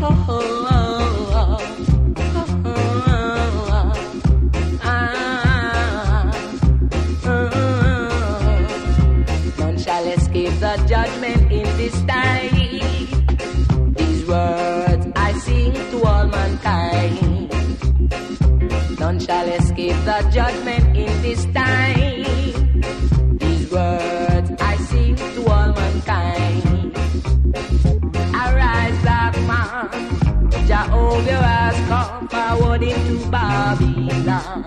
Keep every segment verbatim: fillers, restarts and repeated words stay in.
The judgment in this time. These words I sing to all mankind. None shall escape the judgment in this time. These words I sing to all mankind. Arise, black man, Jehovah has come forward into Babylon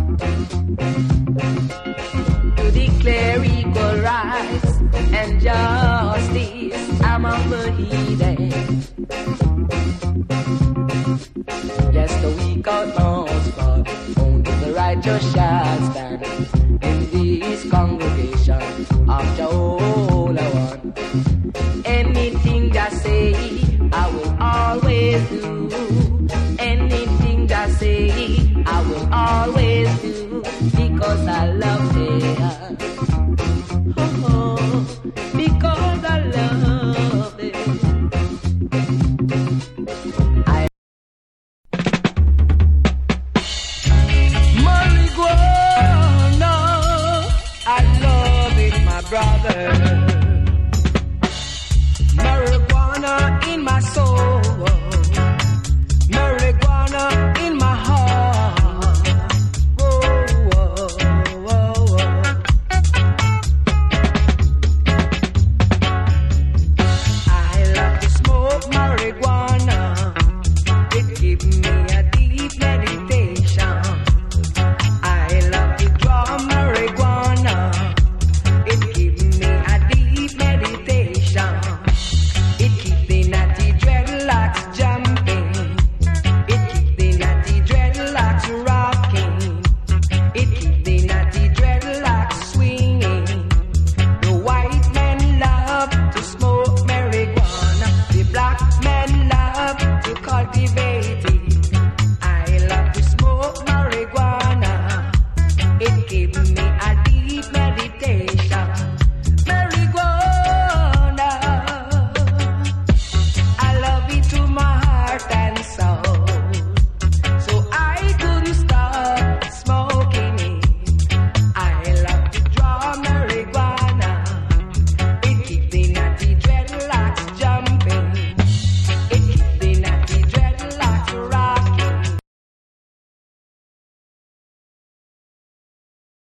to declare equal rights and justice among the heathen. Yes, the weak outmost fall, only the righteous shall stand in this congregation of Jehovah One. Anything just say